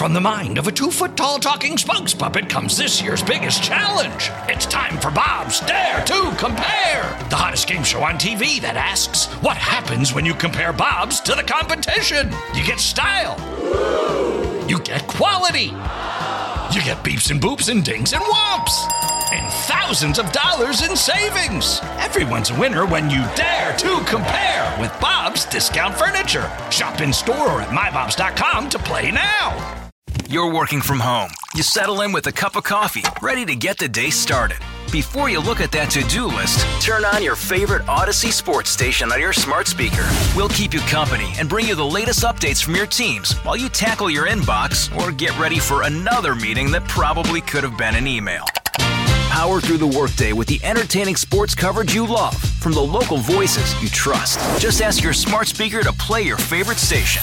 From the mind of a 2-foot-tall talking spokes puppet comes this year's biggest challenge. It's time for Bob's Dare to Compare, the hottest game show on TV that asks, what happens when you compare Bob's to the competition? You get style. You get quality. You get beeps and boops and dings and whomps. And thousands of dollars in savings. Everyone's a winner when you dare to compare with Bob's Discount Furniture. Shop in store or at mybobs.com to play now. You're working from home. You settle in with a cup of coffee, ready to get the day started. Before you look at that to-do list, turn on your favorite Odyssey sports station on your smart speaker. We'll keep you company and bring you the latest updates from your teams while you tackle your inbox or get ready for another meeting that probably could have been an email. Power through the workday with the entertaining sports coverage you love from the local voices you trust. Just ask your smart speaker to play your favorite station.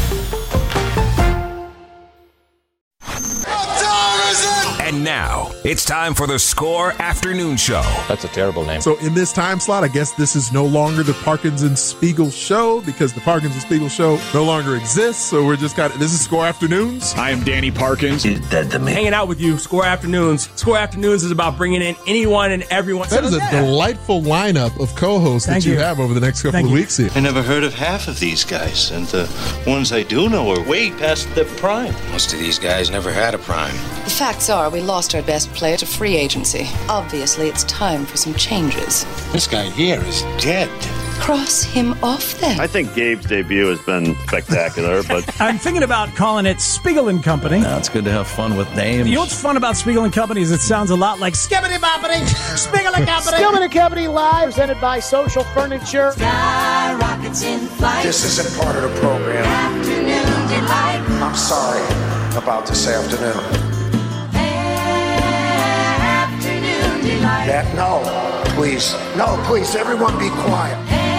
And now, it's time for the Score Afternoon Show. That's a terrible name. So in this time slot, I guess this is no longer the Parkins and Spiegel Show because the Parkins and Spiegel Show no longer exists. So we're just this is Score Afternoons. I am Danny Parkins. He's dead to me. Hanging out with you, Score Afternoons. Score Afternoons is about bringing in anyone and everyone. That is a delightful lineup of co-hosts that you have over the next couple of weeks here. I never heard of half of these guys, and the ones I do know are way past their prime. Most of these guys never had a prime. The facts are we lost our best player to free agency. Obviously, it's time for some changes. This guy here is dead. Cross him off then. I think Gabe's debut has been spectacular, but I'm thinking about calling it Spiegel and Company. Now it's good to have fun with names. You know what's fun about Spiegel and Company is it sounds a lot like Skibbity Boppity, Spiegel and Company. Spiegel and Company live, presented by Social Furniture. Sky rockets in flight. This isn't part of the program. Afternoon delight. I'm sorry about this afternoon. Afternoon delight. No, please, everyone be quiet.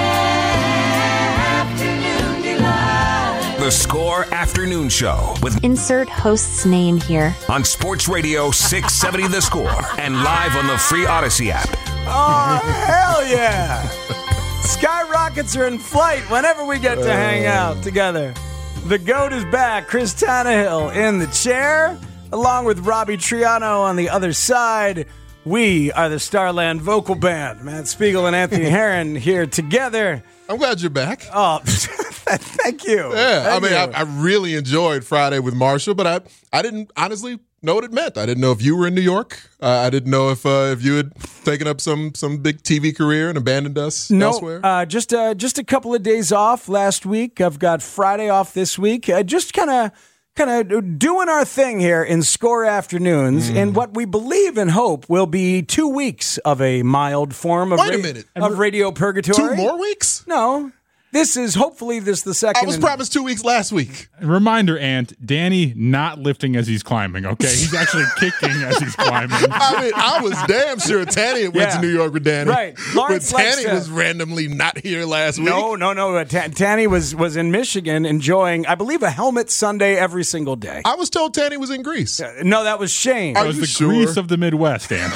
Afternoon delight. The Score Afternoon Show with insert host's name here on Sports Radio 670 The Score and live on the free Odyssey app. Oh, hell yeah! Sky rockets are in flight whenever we get to hang out together. The GOAT is back. Chris Tannehill in the chair, along with Robbie Triano on the other side. We are the Starland Vocal Band. Matt Spiegel and Anthony Herron here together. I'm glad you're back. Oh, thank you. Yeah, I really enjoyed Friday with Marshall, but I didn't honestly know what it meant. I didn't know if you were in New York. I didn't know if you had taken up some big TV career and abandoned us elsewhere. Just a couple of days off last week. I've got Friday off this week. Just kind of doing our thing here in Score Afternoons in what we believe and hope will be 2 weeks of a mild form of, of radio purgatory. 2 more weeks? No. This is hopefully the second. I was promised 2 weeks last week. Reminder, Ant, Danny not lifting as he's climbing, okay? He's actually kicking as he's climbing. I was damn sure Tanny went to New York with Danny. Right. But Tanny was randomly not here last week. No. Tanny was in Michigan enjoying, I believe, a helmet Sunday every single day. I was told Tanny was in Greece. No, that was Shane. That was the Greece of the Midwest, Ant.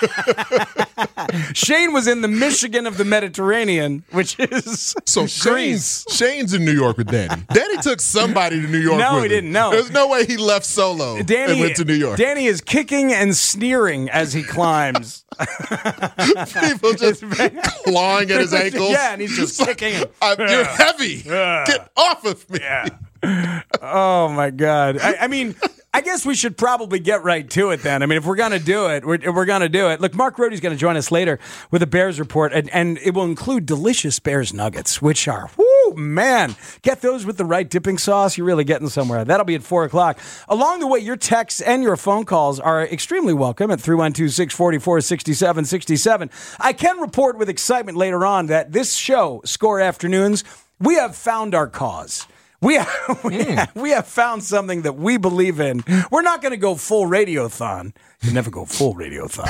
Shane was in the Michigan of the Mediterranean, which is so Shane's in New York with Danny. Danny took somebody to New York with him. No, he didn't. No. There's no way he left solo and went to New York. Danny is kicking and sneering as he climbs. People just clawing at his ankles. Yeah, and he's just kicking. You're heavy. Get off of me. Yeah. Oh, my God. I mean, I guess we should probably get right to it then. I mean, if we're going to do it, we're going to do it. Look, Mark Rohde's going to join us later with a Bears report, and it will include delicious Bears nuggets, which are, whoo, man, get those with the right dipping sauce. You're really getting somewhere. That'll be at 4 o'clock. Along the way, your texts and your phone calls are extremely welcome at 312-644-6767. I can report with excitement later on that this show, Score Afternoons, we have found our cause. We have found something that we believe in. We're not going to go full radiothon. You never go full radiothon.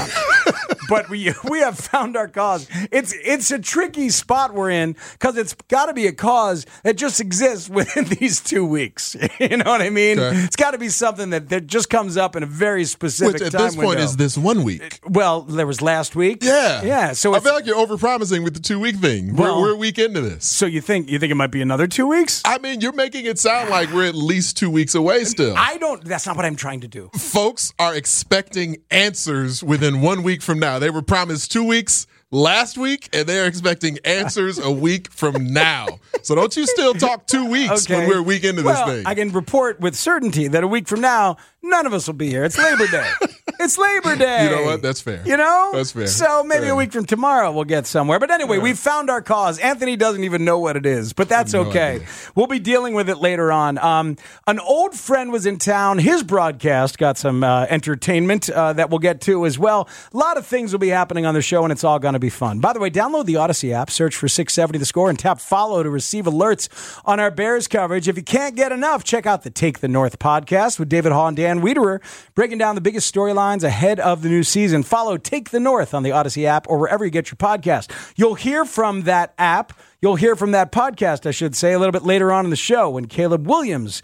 but we have found our cause. It's a tricky spot we're in because it's got to be a cause that just exists within these 2 weeks. You know what I mean? Okay. It's got to be something that just comes up in a very specific Which at time this point window. is this 1 week. Well, there was last week. Yeah. So I feel like you're overpromising with the 2 week thing. We're a week into this. So you think it might be another 2 weeks? I mean, you're making it sound like we're at least 2 weeks away still. That's not what I'm trying to do. Folks are expecting answers within 1 week from now. They were promised 2 weeks last week, and they're expecting answers a week from now. So don't you still talk 2 weeks when we're a week into this thing. I can report with certainty that a week from now, none of us will be here. It's Labor Day. It's Labor Day. You know what? That's fair. You know? That's fair. So maybe a week from tomorrow we'll get somewhere. But anyway, we've found our cause. Anthony doesn't even know what it is, but that's okay. idea. We'll be dealing with it later on. An old friend was in town. His broadcast got some entertainment that we'll get to as well. A lot of things will be happening on the show, and it's all going to be fun. By the way, download the Odyssey app, search for 670 The Score, and tap follow to receive alerts on our Bears coverage. If you can't get enough, check out the Take the North podcast with David Hall and Dan Wiederer, breaking down the biggest storylines ahead of the new season. Follow Take the North on the Odyssey app or wherever you get your podcast. You'll hear from that app. You'll hear from that podcast, I should say, a little bit later on in the show when Caleb Williams,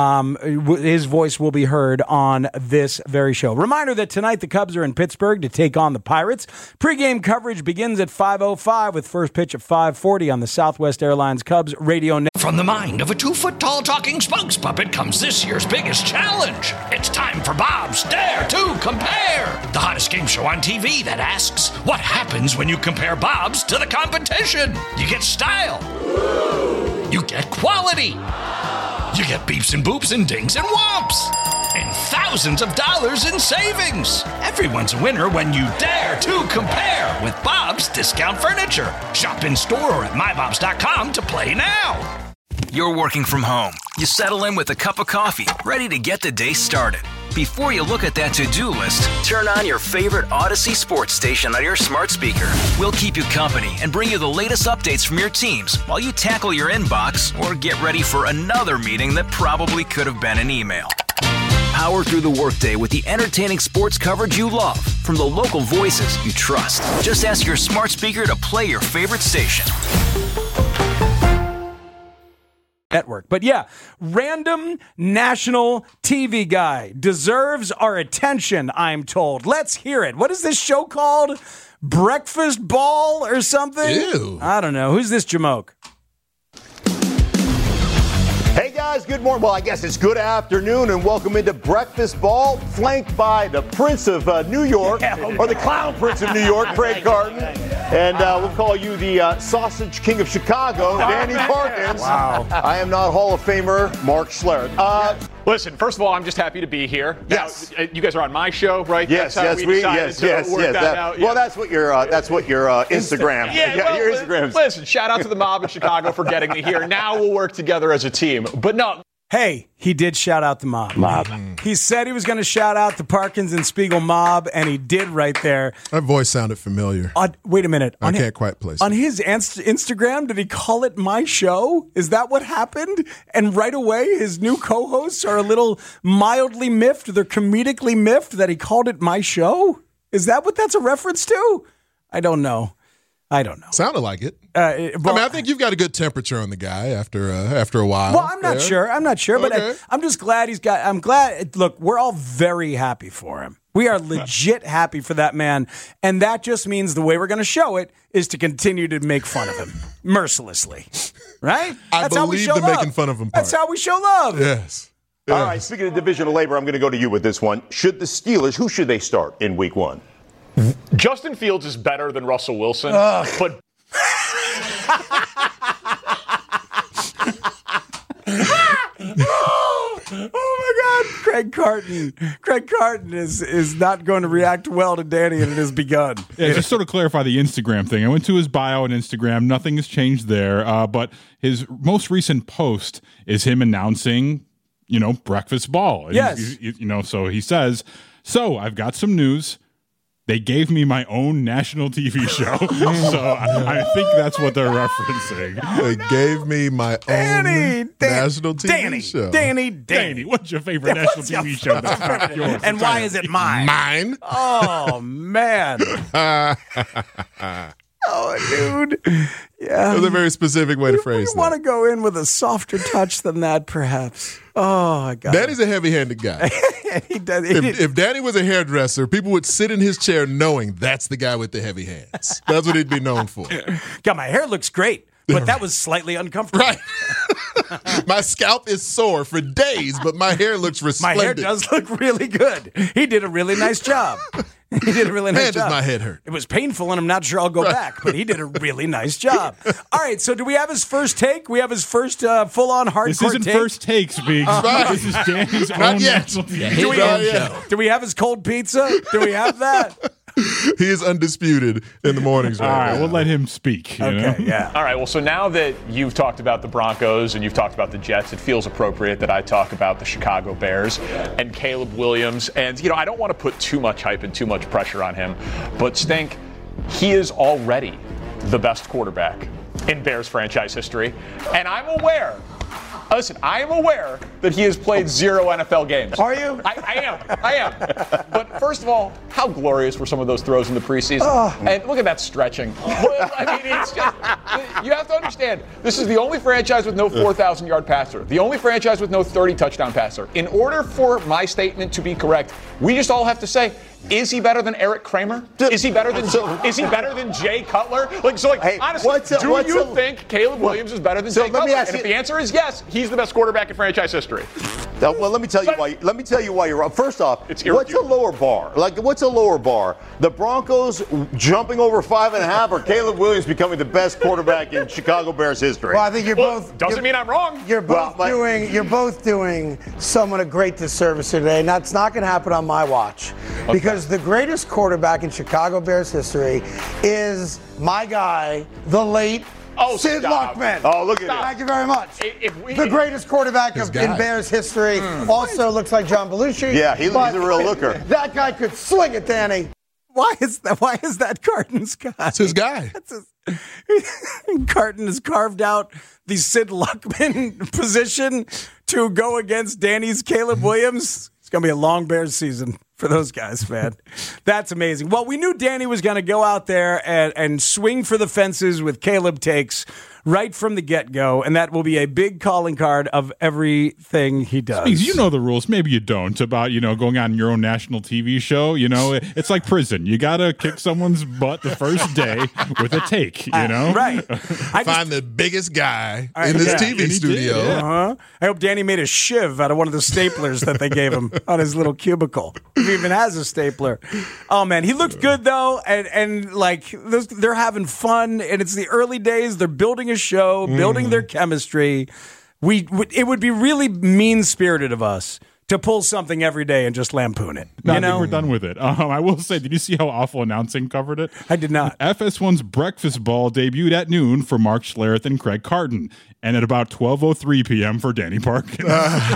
his voice will be heard on this very show. Reminder that tonight the Cubs are in Pittsburgh to take on the Pirates. Pre-game coverage begins at 5:05 with first pitch at 5:40 on the Southwest Airlines Cubs radio network. From the mind of a 2-foot-tall talking spokes puppet comes this year's biggest challenge. It's time for Bob's Dare to Compare, the hottest game show on TV that asks, what happens when you compare Bob's to the competition? You get style. You get quality. You get beeps and boops and dings and whomps. And thousands of dollars in savings. Everyone's a winner when you dare to compare with Bob's Discount Furniture. Shop in store or at mybobs.com to play now. You're working from home. You settle in with a cup of coffee, ready to get the day started. Before you look at that to-do list, turn on your favorite Odyssey sports station on your smart speaker. We'll keep you company and bring you the latest updates from your teams while you tackle your inbox or get ready for another meeting that probably could have been an email. Power through the workday with the entertaining sports coverage you love from the local voices you trust. Just ask your smart speaker to play your favorite station. Network. But yeah, random national TV guy deserves our attention, I'm told. Let's hear it. What is this show called? Breakfast Ball or something? Ew. I don't know. Who's this Jamoke? Hey guys, good morning. Well, I guess it's good afternoon and welcome into Breakfast Ball, flanked by the Prince of New York, or the Clown Prince of New York, Craig Carton. And we'll call you the Sausage King of Chicago, Danny Parkins. Wow. I am not Hall of Famer Mark Schlereth. Listen, first of all, I'm just happy to be here. Yes. Now, you guys are on my show, right? Yes, That's how we decided to work that out. Well, that's what your Instagram. Your Instagram. Listen, shout out to the mob in Chicago for getting me here. Now we'll work together as a team. But no. Hey, he did shout out the mob. He said he was going to shout out the Parkins and Spiegel mob, and he did right there. That voice sounded familiar. Wait a minute. I can't quite place it. On his Instagram, did he call it my show? Is that what happened? And right away, his new co-hosts are a little mildly miffed. They're comedically miffed that he called it my show? Is that what that's a reference to? I don't know. Sounded like it. I think you've got a good temperature on the guy after a while. Well, I'm not sure, but Okay. I'm just glad I'm glad. Look, we're all very happy for him. We are legit happy for that man, and that just means the way we're going to show it is to continue to make fun of him mercilessly, right? I believe the making fun of him part. That's how we show love. Yes. All right, speaking of division of labor, I'm going to go to you with this one. Should the Steelers, who should they start in week one? Justin Fields is better than Russell Wilson, but Oh my God, Craig Carton is not going to react well to Danny, and it has begun. Yeah, just sort of clarify the Instagram thing. I went to his bio on Instagram. Nothing has changed there, but his most recent post is him announcing, Breakfast Ball. And yes. So he says, "So I've got some news. They gave me my own national TV show. So I think that's what they're referencing. They gave me my own national TV show. Danny, what's your favorite national TV show? That's not yours. And why is it mine? Mine? Oh, man. Oh, dude. Yeah. That was a very specific way to phrase You want to go in with a softer touch than that, perhaps. Oh, my God. Danny's a heavy-handed guy. He does. If Danny was a hairdresser, people would sit in his chair knowing that's the guy with the heavy hands. That's what he'd be known for. God, my hair looks great, but that was slightly uncomfortable. Right. My scalp is sore for days, but my hair looks resplendent. My hair does look really good. He did a really nice job. He did a really nice job. Does my head hurt? It was painful, and I'm not sure I'll go back, but he did a really nice job. All right, so do we have his first take? We have his first full-on hardcore take? This isn't first take, Speaks. This is Danny's own national TV. Do we have his cold pizza? Do we have that? He is undisputed in the mornings right All right, now. we'll let him speak. Yeah. All right, well, so now that you've talked about the Broncos and you've talked about the Jets, it feels appropriate that I talk about the Chicago Bears and Caleb Williams. And, I don't want to put too much hype and too much pressure on him, but Stink, he is already the best quarterback in Bears franchise history. And I'm aware that he has played 0 NFL games. Are you? I am. But first of all, how glorious were some of those throws in the preseason? And look at that stretching. I mean, it's just, you have to understand, this is the only franchise with no 4,000-yard passer, the only franchise with no 30-touchdown passer. In order for my statement to be correct, we just all have to say, is he better than Eric Kramer? Is he better than Jay Cutler? Honestly, do you think Caleb Williams is better than Jay Cutler? And if the answer is yes, he's the best quarterback in franchise history. Well, let me tell you why you're wrong. First off, what's a lower bar? What's a lower bar? The Broncos jumping over 5.5, or Caleb Williams becoming the best quarterback in Chicago Bears history? Well, I think doesn't mean I'm wrong. You're both doing someone a great disservice today, and that's not going to happen on my watch. Because the greatest quarterback in Chicago Bears history is my guy, the late Sid Luckman. Oh, look at that. Thank you very much. The greatest quarterback in Bears history. Also looks like John Belushi. Yeah, he's a real looker. That guy could sling it, Danny. Why is that Carton's guy? It's his guy. Carton has carved out the Sid Luckman position to go against Danny's Caleb Williams. It's going to be a long Bears season for those guys, man. That's amazing. Well, we knew Danny was going to go out there and swing for the fences with Caleb takes right from the get-go, and that will be a big calling card of everything he does. You know the rules. Maybe you don't about, going on your own national TV show. It's like prison. You got to kick someone's butt the first day with a take, Right. Find the biggest guy in this TV studio. Uh-huh. I hope Danny made a shiv out of one of the staplers that they gave him on his little cubicle. If he even has a stapler. Oh, man. He looked good, though, and they're having fun, and it's the early days. They're building a show, building their chemistry. It would be really mean-spirited of us to pull something every day and just lampoon it. I think we're done with it. I will say, did you see how awful announcing covered it? I did not. FS1's Breakfast Ball debuted at noon for Mark Schlereth and Craig Carton, and at about 12:03 p.m. for Danny Parkins.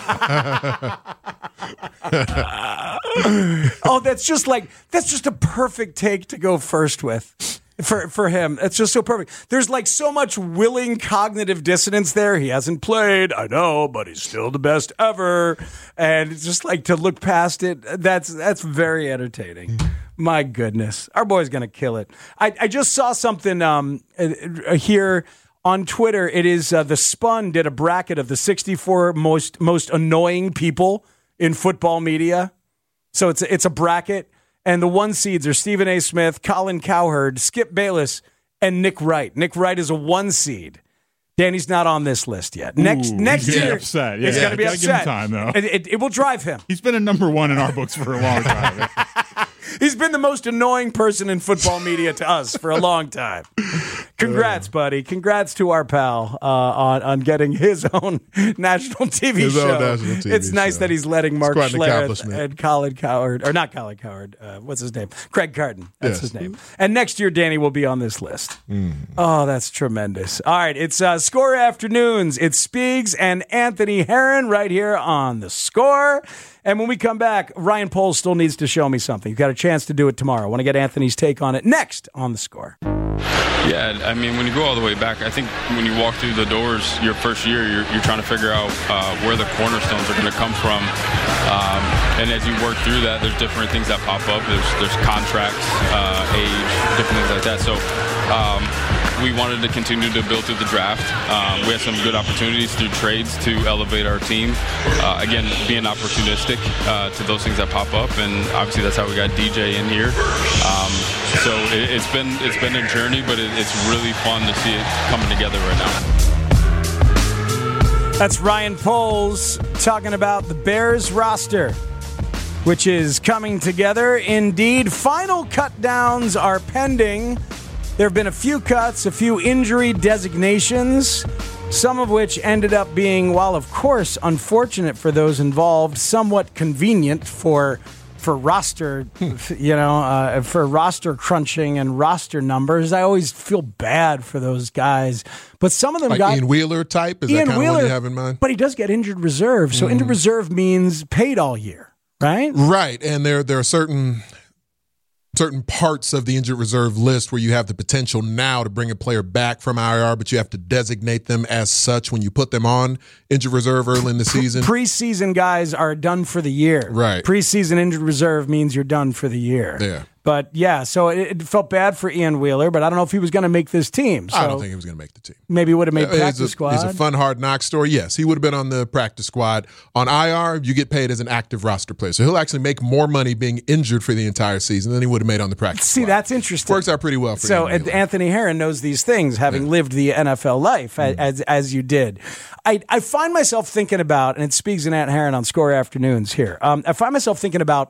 That's just a perfect take to go first with. For him, it's just so perfect. There's so much willing cognitive dissonance there. He hasn't played, I know, but he's still the best ever. And it's just to look past it. That's very entertaining. My goodness, our boy's gonna kill it. I just saw something here on Twitter. It is the Spun did a bracket of the 64 most annoying people in football media. So it's a bracket. And the 1 seeds are Stephen A. Smith, Colin Cowherd, Skip Bayless, and Nick Wright. Nick Wright is a 1 seed. Danny's not on this list yet. Next year, upset. He's going to be upset. Give him time, though. It will drive him. He's been a number 1 in our books for a long time. He's been the most annoying person in football media to us for a long time. Congrats, buddy. Congrats to our pal on getting his own national TV show. It's nice that he's letting Mark Schlereth and Colin Cowherd, or not Colin Cowherd, what's his name? Craig Carton. That's his name. And next year, Danny will be on this list. Oh, that's tremendous. All right, it's Score Afternoons. It's Speegs and Anthony Herron right here on The Score. And when we come back, Ryan Poles still needs to show me something. You've got to chance to do it tomorrow. I want to get Anthony's take on it next on The Score. Yeah, I mean, when you go all the way back, I think when you walk through the doors your first year, you're trying to figure out where the cornerstones are going to come from. And as you work through that, there's different things that pop up. There's contracts, age, different things like that. So we wanted to continue to build through the draft. We had some good opportunities through trades to elevate our team. Again, being opportunistic to those things that pop up, and obviously that's how we got DJ in here. So it's been a journey, but it's really fun to see it coming together right now. That's Ryan Poles talking about the Bears roster, which is coming together. Indeed, final cut downs are pending. There have been a few cuts, a few injury designations, some of which ended up being, while of course unfortunate for those involved, somewhat convenient for roster, for roster crunching and roster numbers. I always feel bad for those guys, but some of them like got Ian Wheeler type. Is Ian that kind Wheeler, of what you have in mind? But he does get injured reserve, so injured reserve means paid all year, right? Right, and there are certain parts of the injured reserve list where you have the potential now to bring a player back from IR, but you have to designate them as such when you put them on injured reserve early in the season. Preseason guys are done for the year. Right. Preseason injured reserve means you're done for the year. Yeah. But yeah, so it felt bad for Ian Wheeler, but I don't know if he was going to make this team. So I don't think he was going to make the team. Maybe he would have made practice squad. He's a fun, hard knock story. Yes, he would have been on the practice squad. On IR, you get paid as an active roster player. So he'll actually make more money being injured for the entire season than he would have made on the practice squad. See, that's interesting. Works out pretty well for so Ian Wheeler. Anthony Herron knows these things, having lived the NFL life as you did. I find myself thinking about, and it speaks in Ant Herron on Score Afternoons here, I find myself thinking about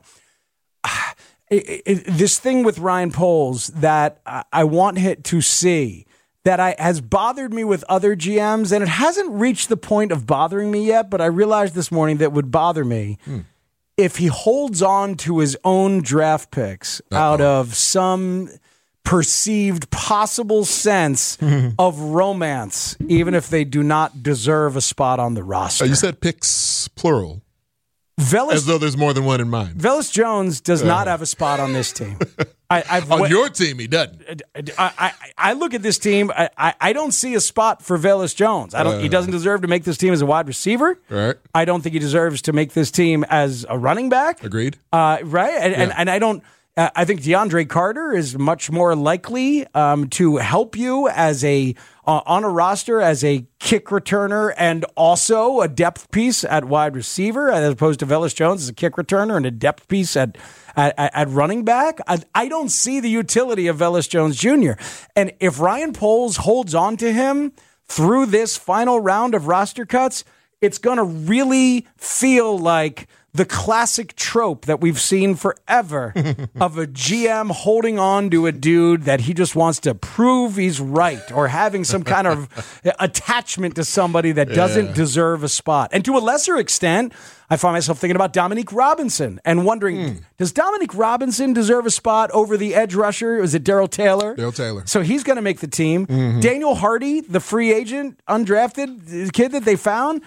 this thing with Ryan Poles that I want him to see that has bothered me with other GMs, and it hasn't reached the point of bothering me yet, but I realized this morning that it would bother me if he holds on to his own draft picks out of some perceived possible sense of romance, even if they do not deserve a spot on the roster. You said picks plural. As though there's more than one in mind. Velus Jones does not have a spot on this team. On your team, he doesn't. I look at this team. I don't see a spot for Velus Jones. He doesn't deserve to make this team as a wide receiver. Right. I don't think he deserves to make this team as a running back. Agreed. Right. And I don't. I think DeAndre Carter is much more likely to help you as on a roster as a kick returner and also a depth piece at wide receiver, as opposed to Velus Jones as a kick returner and a depth piece at running back. I don't see the utility of Velus Jones Jr. And if Ryan Poles holds on to him through this final round of roster cuts, it's going to really feel like the classic trope that we've seen forever of a GM holding on to a dude that he just wants to prove he's right, or having some kind of attachment to somebody that doesn't deserve a spot. And to a lesser extent, I find myself thinking about Dominique Robinson and wondering, does Dominique Robinson deserve a spot over the edge rusher? Is it Darrell Taylor? Darrell Taylor. So he's going to make the team. Daniel Hardy, the free agent, undrafted kid that they found,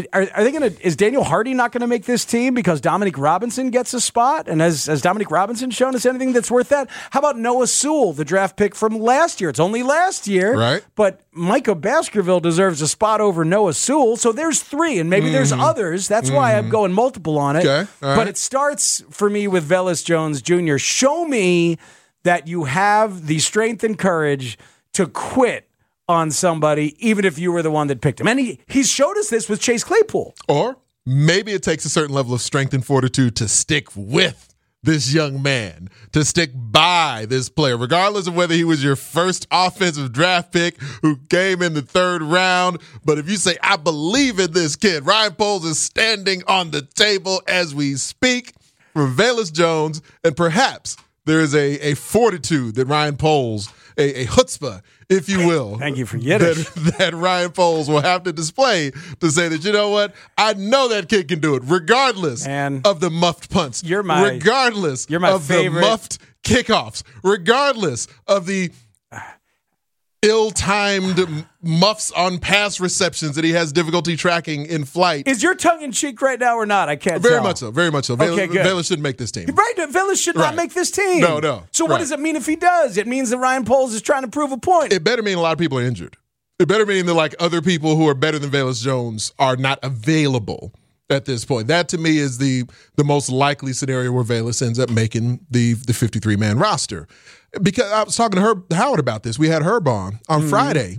is Daniel Hardy not going to make this team because Dominique Robinson gets a spot? And has Dominique Robinson shown us anything that's worth that? How about Noah Sewell, the draft pick from last year? It's only last year, right? But Micah Baskerville deserves a spot over Noah Sewell. So there's three, and maybe there's others. That's why I'm going multiple on it. Okay. But it starts for me with Velus Jones Jr. Show me that you have the strength and courage to quit on somebody, even if you were the one that picked him. And he's showed us this with Chase Claypool. Or maybe it takes a certain level of strength and fortitude to stick with this young man, to stick by this player, regardless of whether he was your first offensive draft pick who came in the third round. But if you say, I believe in this kid, Ryan Poles is standing on the table as we speak for Velus Jones, and perhaps there is a fortitude that Ryan Poles, a chutzpah, if you will. Thank you for Yiddish. That Ryan Poles will have to display to say that, you know what, I know that kid can do it, regardless of the muffed punts, regardless of favorite. the muffed kickoffs, regardless of the ill-timed muffs on pass receptions that he has difficulty tracking in flight. Is your tongue in cheek right now or not? I can't tell. Very much so. Very much so. Okay, good. Velus shouldn't make this team. Right. Velus should not make this team. No. So what does it mean if he does? It means that Ryan Poles is trying to prove a point. It better mean a lot of people are injured. It better mean that like other people who are better than Velus Jones are not available at this point. That to me is the most likely scenario where Velus ends up making the 53-man roster. Because I was talking to Howard about this. We had Herb on Friday.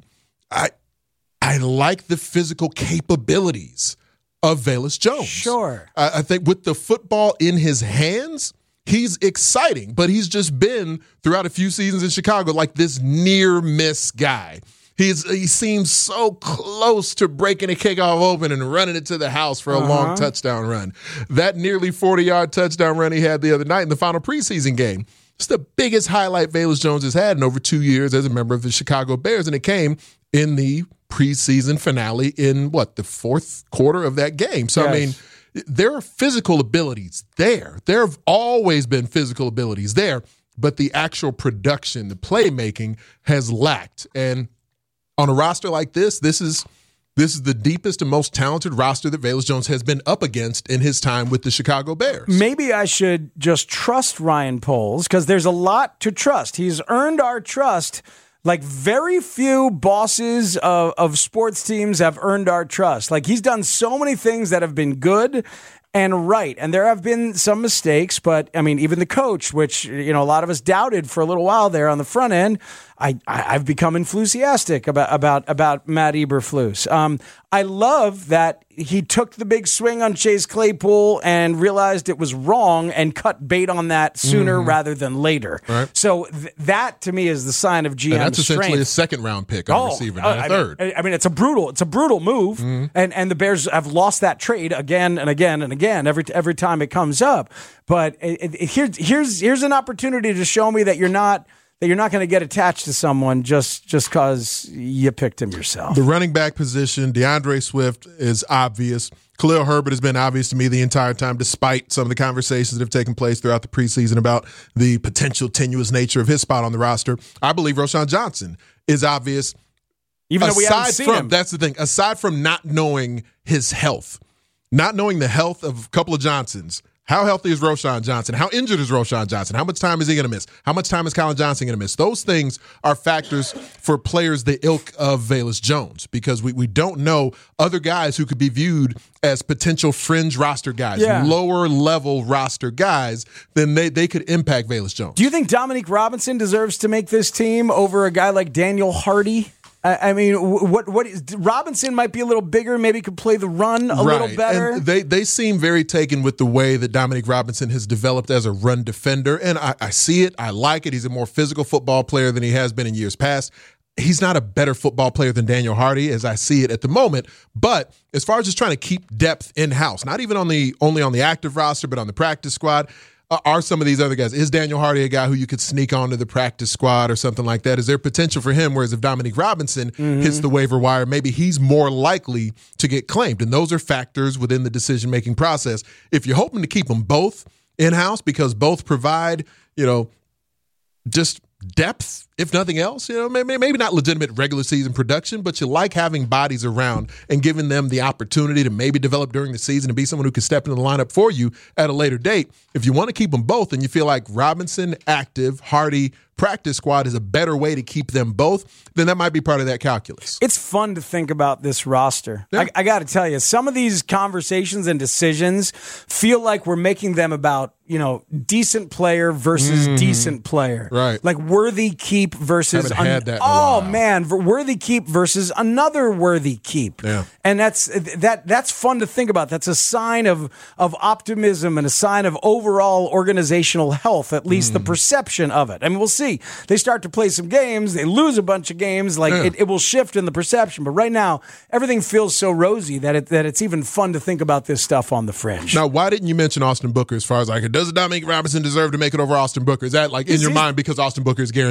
I like the physical capabilities of Velus Jones. Sure. I think with the football in his hands, he's exciting, but he's just been throughout a few seasons in Chicago like this near miss guy. He seems so close to breaking a kickoff open and running it to the house for a long touchdown run. That nearly 40-yard touchdown run he had the other night in the final preseason game. It's the biggest highlight Velus Jones has had in over 2 years as a member of the Chicago Bears, and it came in the preseason finale in, the fourth quarter of that game. So, yes. I mean, there are physical abilities there. There have always been physical abilities there, but the actual production, the playmaking has lacked. And on a roster like this is the deepest and most talented roster that Velus Jones has been up against in his time with the Chicago Bears. Maybe I should just trust Ryan Poles because there's a lot to trust. He's earned our trust like very few bosses of sports teams have earned our trust. Like he's done so many things that have been good and right. And there have been some mistakes, but I mean, even the coach, which, a lot of us doubted for a little while there on the front end, I've become enthusiastic about Matt Eberflus. I love that he took the big swing on Chase Claypool and realized it was wrong and cut bait on that sooner rather than later. Right. So that to me is the sign of GM strength. And that's essentially a second-round pick on receiver, not a third. I mean, it's a brutal move, and the Bears have lost that trade again and again and again every time it comes up. But here's an opportunity to show me that you're not going to get attached to someone just because you picked him yourself. The running back position, DeAndre Swift is obvious. Khalil Herbert has been obvious to me the entire time, despite some of the conversations that have taken place throughout the preseason about the potential tenuous nature of his spot on the roster. I believe Roschon Johnson is obvious. Even though we haven't seen him. That's the thing. Aside from not knowing his health, not knowing the health of a couple of Johnsons, how healthy is Roschon Johnson? How injured is Roschon Johnson? How much time is he going to miss? How much time is Colin Johnson going to miss? Those things are factors for players the ilk of Velus Jones because we don't know other guys who could be viewed as potential fringe roster guys, lower level roster guys, then they could impact Velus Jones. Do you think Dominique Robinson deserves to make this team over a guy like Daniel Hardy? I mean, Robinson might be a little bigger, maybe could play the run a little better. And they seem very taken with the way that Dominique Robinson has developed as a run defender, and I see it. I like it. He's a more physical football player than he has been in years past. He's not a better football player than Daniel Hardy as I see it at the moment, but as far as just trying to keep depth in-house, not even only on the active roster, but on the practice squad, are some of these other guys. Is Daniel Hardy a guy who you could sneak onto the practice squad or something like that? Is there potential for him? Whereas if Dominique Robinson hits the waiver wire, maybe he's more likely to get claimed. And those are factors within the decision-making process. If you're hoping to keep them both in-house because both provide, just depth, if nothing else, maybe not legitimate regular season production, but you like having bodies around and giving them the opportunity to maybe develop during the season and be someone who can step into the lineup for you at a later date. If you want to keep them both and you feel like Robinson, active, Hardy, practice squad is a better way to keep them both, then that might be part of that calculus. It's fun to think about this roster. Yeah. I got to tell you, some of these conversations and decisions feel like we're making them about, decent player versus decent player. Right. Like worthy keep versus worthy keep versus another worthy keep. Yeah. And that's fun to think about. That's a sign of optimism and a sign of overall organizational health, at least the perception of it. I mean, we'll see. They start to play some games, they lose a bunch of games, it will shift in the perception. But right now, everything feels so rosy that it's even fun to think about this stuff on the fringe. Now, why didn't you mention Austin Booker as far as does Dominique Robinson deserve to make it over Austin Booker? Is that in your mind because Austin Booker is guaranteed? Locked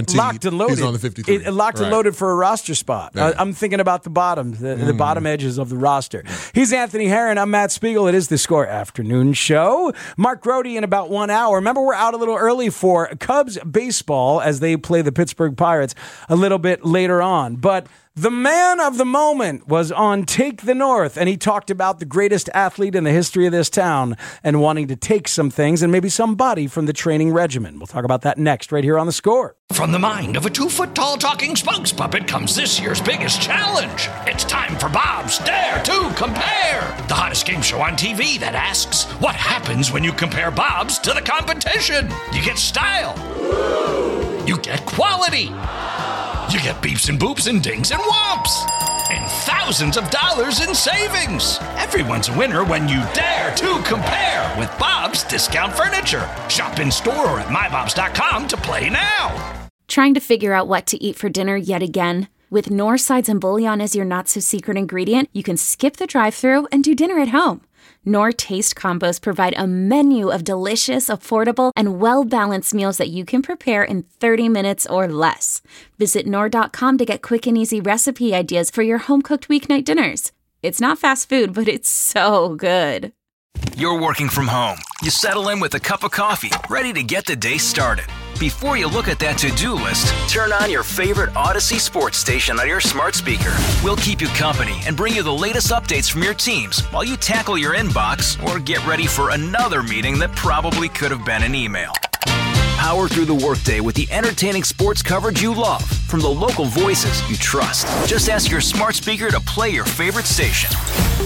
and loaded. He's on the 53. Locked and loaded for a roster spot. Yeah. I'm thinking about the bottom, the bottom edges of the roster. He's Anthony Herron. I'm Matt Spiegel. It is the Score Afternoon Show. Mark Grody in about 1 hour. Remember, we're out a little early for Cubs baseball as they play the Pittsburgh Pirates a little bit later on. But the man of the moment was on Take the North, and he talked about the greatest athlete in the history of this town and wanting to take some things and maybe somebody from the training regimen. We'll talk about that next right here on The Score. From the mind of a 2-foot-tall talking spokes puppet comes this year's biggest challenge. It's time for Bob's Dare to Compare, the hottest game show on TV that asks, what happens when you compare Bob's to the competition? You get style. You get quality. You get beeps and boops and dings and whomps. And thousands of dollars in savings. Everyone's a winner when you dare to compare with Bob's Discount Furniture. Shop in store or at mybobs.com to play now. Trying to figure out what to eat for dinner yet again? With Knorr sides and bouillon as your not-so-secret ingredient, you can skip the drive-thru and do dinner at home. Knorr Taste Combos provide a menu of delicious, affordable, and well-balanced meals that you can prepare in 30 minutes or less. Visit Knorr.com to get quick and easy recipe ideas for your home-cooked weeknight dinners. It's not fast food, but it's so good. You're working from home. You settle in with a cup of coffee, ready to get the day started. Before you look at that to-do list, turn on your favorite Odyssey sports station on your smart speaker. We'll keep you company and bring you the latest updates from your teams while you tackle your inbox or get ready for another meeting that probably could have been an email. Power through the workday with the entertaining sports coverage you love from the local voices you trust. Just ask your smart speaker to play your favorite station.